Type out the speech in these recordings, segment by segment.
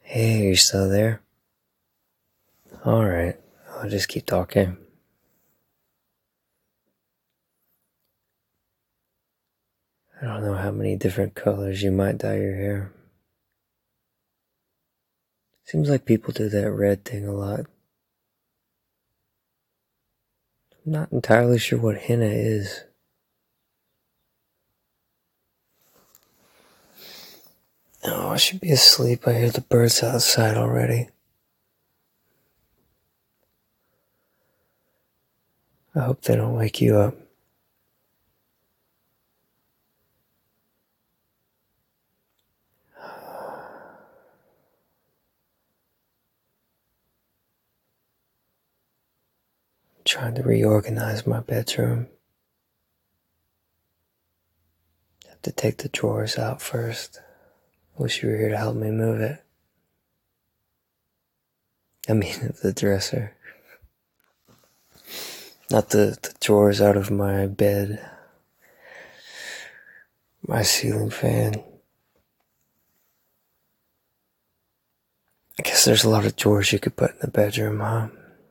Hey, you still there? Alright, I'll just keep talking. I don't know how many different colors you might dye your hair. Seems like people do that red thing a lot. I'm not entirely sure what henna is. Oh, I should be asleep. I hear the birds outside already. I hope they don't wake you up. I'm trying to reorganize my bedroom. Have to take the drawers out first. Wish you were here to help me move it. I mean, the dresser. Not the drawers out of my bed. My ceiling fan. I guess there's a lot of drawers you could put in the bedroom, huh?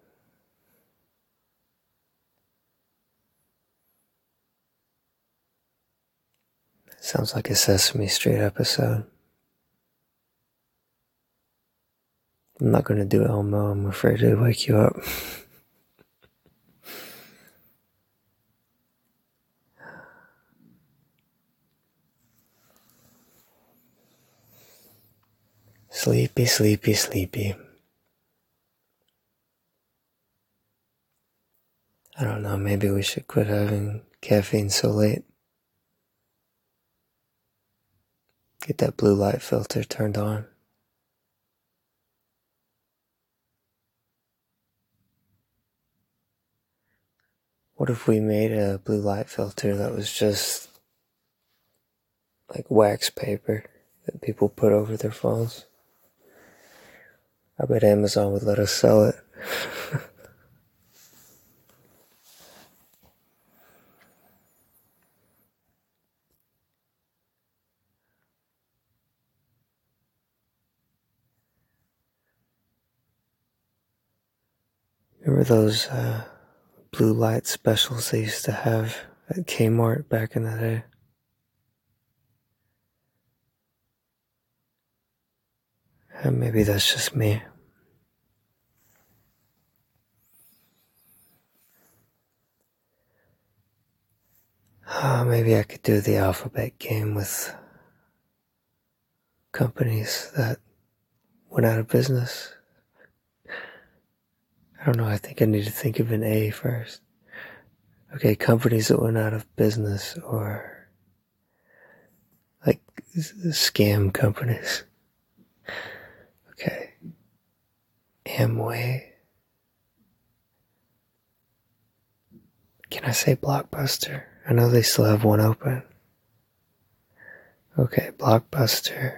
Sounds like a Sesame Street episode. I'm not gonna do Elmo, I'm afraid to wake you up. Sleepy, sleepy, sleepy. I don't know, maybe we should quit having caffeine so late. Get that blue light filter turned on. What if we made a blue light filter that was just like wax paper that people put over their phones? I bet Amazon would let us sell it. Remember those blue light specials they used to have at Kmart back in the day? And maybe that's just me. Maybe I could do the alphabet game with companies that went out of business. I don't know, I think I need to think of an A first. Okay, companies that went out of business or like scam companies. Okay. Amway. Can I say Blockbuster? I know they still have one open. Okay, Blockbuster.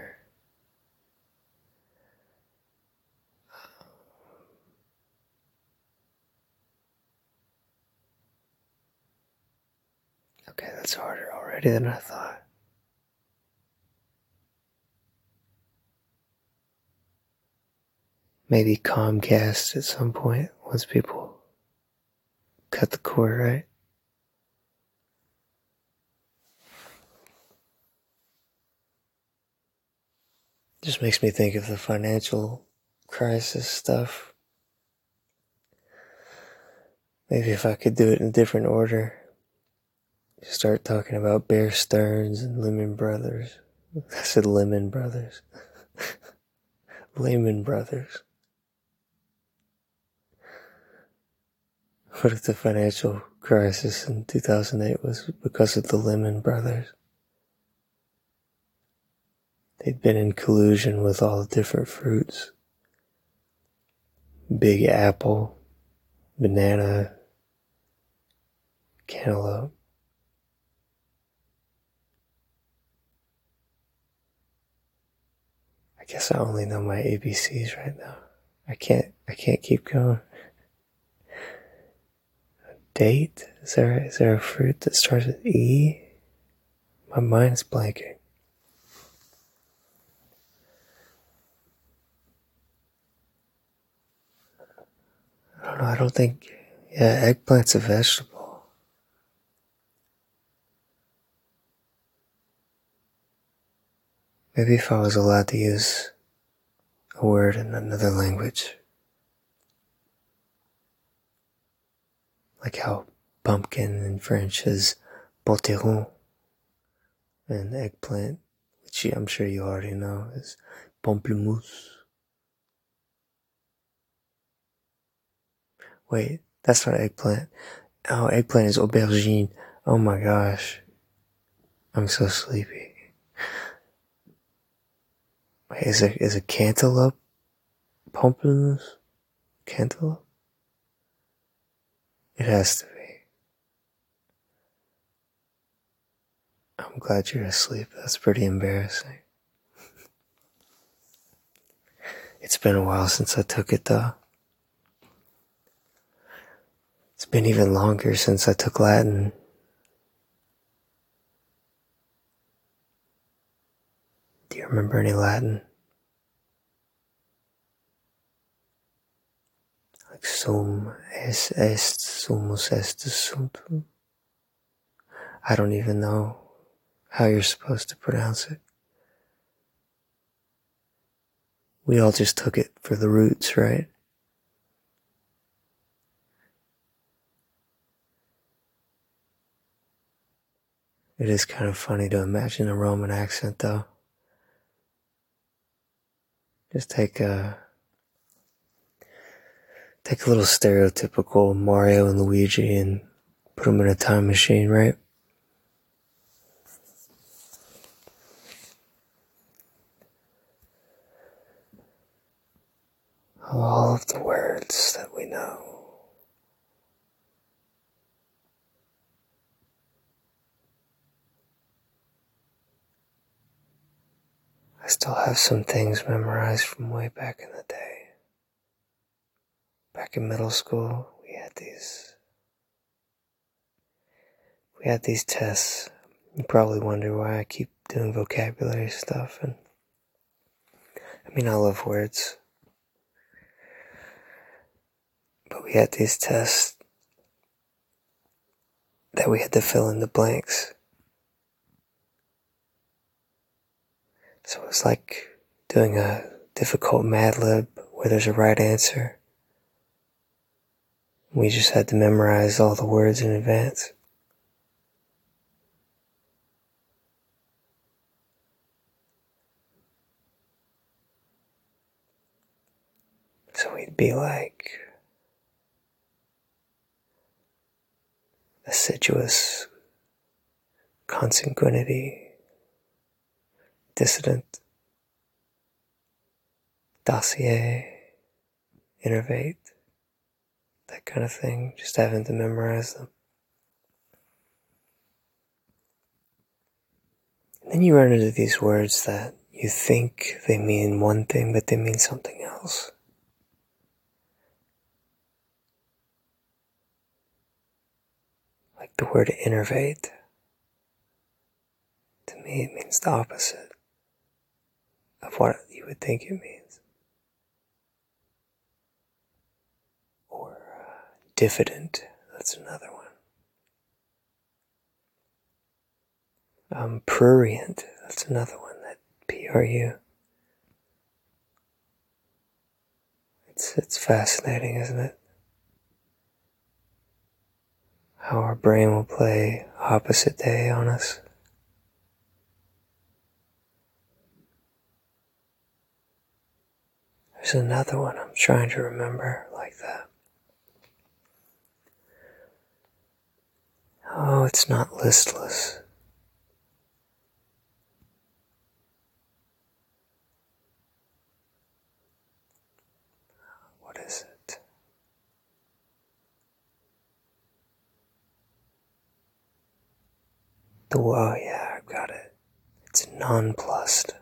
Okay, that's harder already than I thought. Maybe Comcast at some point once people cut the cord, right? Just makes me think of the financial crisis stuff. Maybe if I could do it in a different order. Start talking about Bear Stearns and Lehman Brothers. I said Lemon Brothers. Lehman Brothers. What if the financial crisis in 2008 was because of the Lehman Brothers? They'd been in collusion with all the different fruits. Big apple, banana, cantaloupe. I guess I only know my ABCs right now. I can't keep going. Date? Is there a fruit that starts with E? My mind's blanking. don't know, I don't think, yeah, eggplant's a vegetable. Maybe if I was allowed to use a word in another language, like how pumpkin in French is potiron, and eggplant, which I'm sure you already know, is pamplemousse. Wait, that's not eggplant. Oh, eggplant is aubergine. Oh my gosh. I'm so sleepy. Wait, is a cantaloupe pamplemousse? Cantaloupe? It has to be. I'm glad you're asleep. That's pretty embarrassing. It's been a while since I took it though. It's been even longer since I took Latin. Do you remember any Latin? Like sum est sumus est sumptum. I don't even know how you're supposed to pronounce it. We all just took it for the roots, right? It is kind of funny to imagine a Roman accent though. Just take a little stereotypical Mario and Luigi and put them in a time machine, right? All of the words that we know. I still have some things memorized from way back in the day. Back in middle school, we had these tests. You probably wonder why I keep doing vocabulary stuff, and I mean, I love words. But we had these tests that we had to fill in the blanks. So it was like doing a difficult Mad Lib where there's a right answer. We just had to memorize all the words in advance. So we'd be like assiduous, consanguinity, dissident, dossier, innervate, that kind of thing, just having to memorize them. And then you run into these words that you think they mean one thing, but they mean something else. Like the word innervate. To me, it means the opposite of what you would think it means. Or diffident, that's another one. Prurient, that's another one, that P-R-U. It's fascinating, isn't it? How our brain will play opposite day on us. There's another one I'm trying to remember like that. Oh, it's not listless. What is it? Oh yeah, I've got it. It's nonplussed.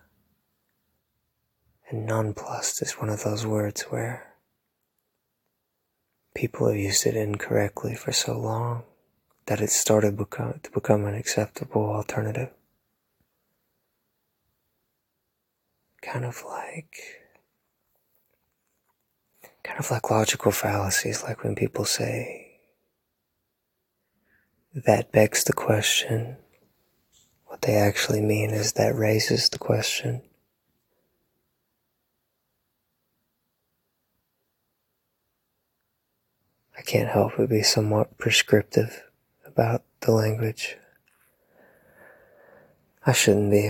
And nonplussed is one of those words where people have used it incorrectly for so long that it started to become an acceptable alternative. Kind of like kind of like logical fallacies, like when people say, that begs the question. What they actually mean is that raises the question. I can't help but be somewhat prescriptive about the language. I shouldn't be.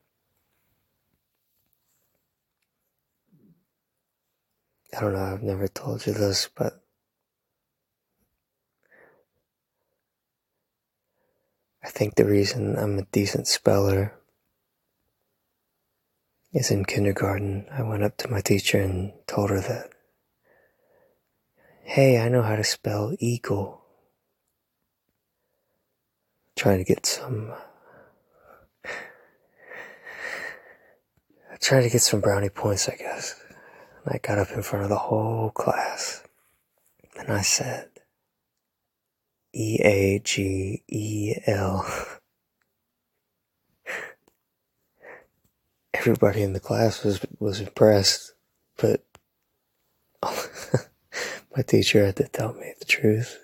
I don't know, I've never told you this, but I think the reason I'm a decent speller is in kindergarten. I went up to my teacher and told her that, hey, I know how to spell eagle. Trying to get some brownie points, I guess. And I got up in front of the whole class and I said, Eagel. Everybody in the class was impressed, but my teacher had to tell me the truth.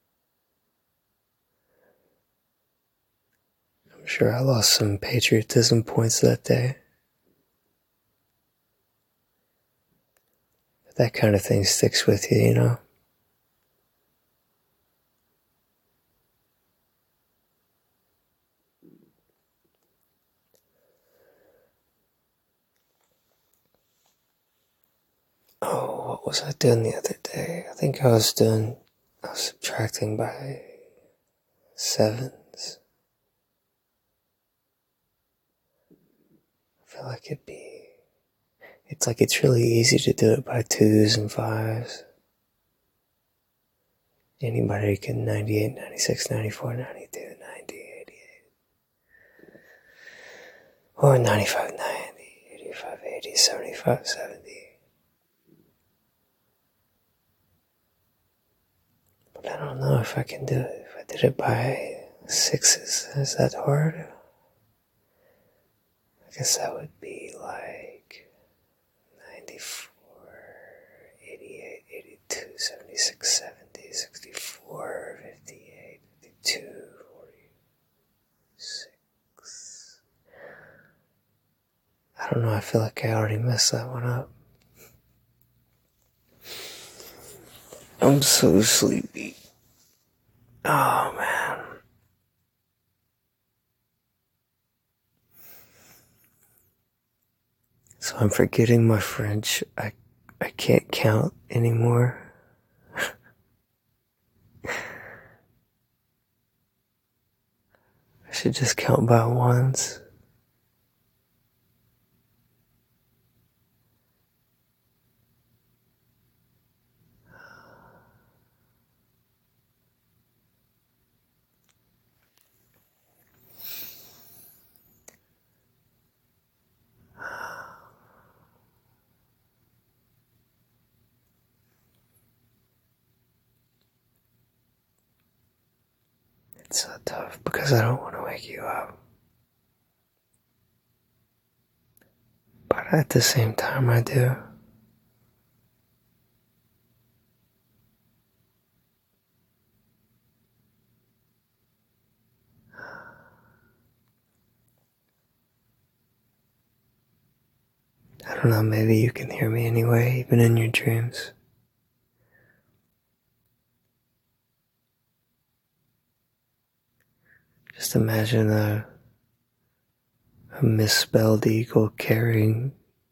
I'm sure I lost some patriotism points that day. But that kind of thing sticks with you, you know? Oh, what was I doing the other day? I think I was subtracting by sevens. I feel like it's really easy to do it by twos and fives. Anybody can 98, 96, 94, 92, 90, 88. Or 95, 90, 85, 80, 75, 70. But I don't know if I can do it. If I did it by sixes, is that hard? I guess that would be like 94, 88, 82, 76, 70, 64, 58, 52, 46. I don't know, I feel like I already messed that one up. I'm so sleepy. Oh, man. So I'm forgetting my French. I can't count anymore. I should just count by ones. It's so tough because I don't want to wake you up. But at the same time, I do. I don't know, maybe you can hear me anyway, even in your dreams. Just imagine a misspelled eagle carrying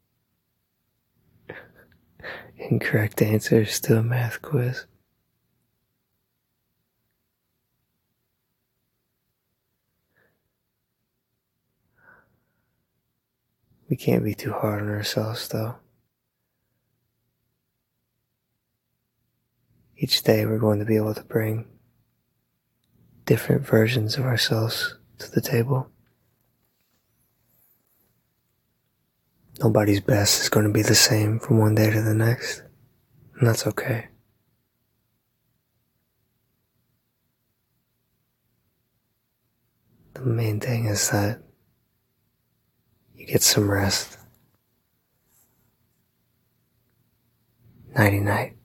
incorrect answers to a math quiz. We can't be too hard on ourselves, though. Each day we're going to be able to bring different versions of ourselves to the table. Nobody's best is going to be the same from one day to the next, and that's okay. The main thing is that you get some rest. Nighty night.